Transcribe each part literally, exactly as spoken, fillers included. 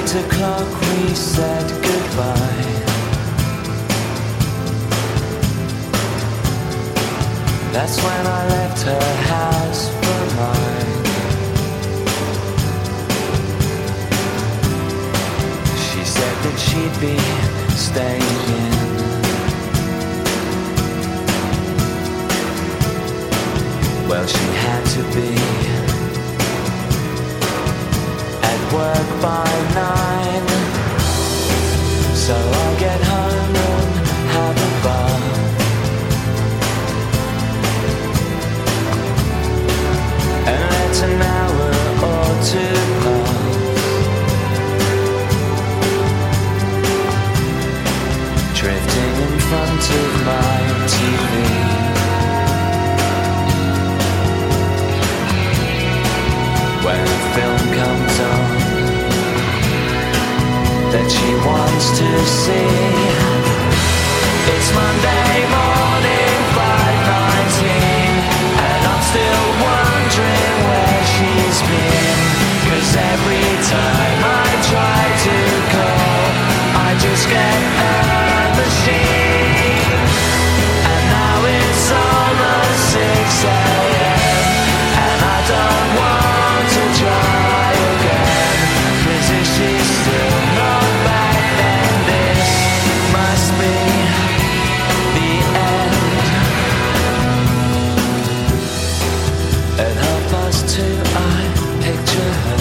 eight o'clock we said goodbye. That's when I left her house for mine. She said that she'd be staying in. Well, she had to be at work by nine. So I'll get home and have a bath. And let an hour or two pass, drifting in front of my T V. When a film comes on that she wants to see, it's Monday morning, five nineteen, and I'm still wondering where she's been. Cause every time I try to call, I just get a machine. And now it's almost six a.m. and I don't want to try again. Cause if she's still not back, then this must be the end. At half past two I picture her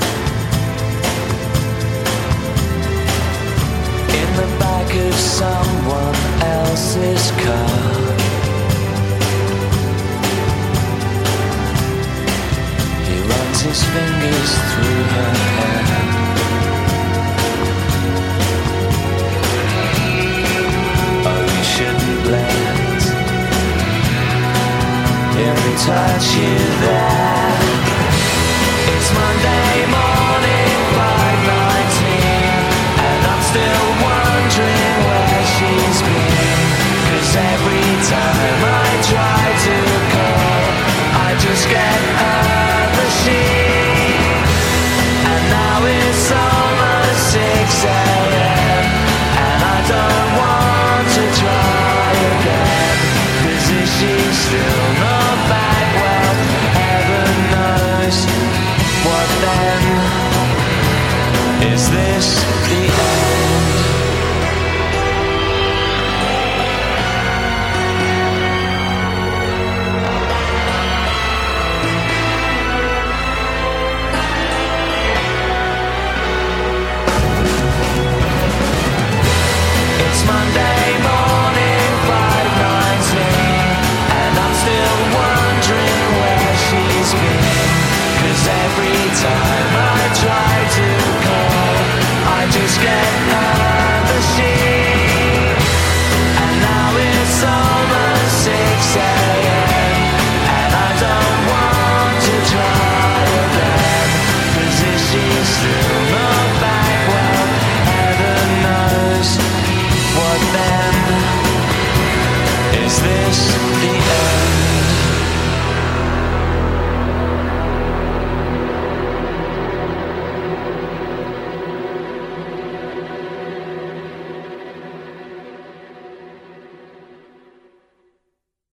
in the back of someone else's car. He runs his fingers through her hair. Oh, you shouldn't let him touch you there. It's Monday morning.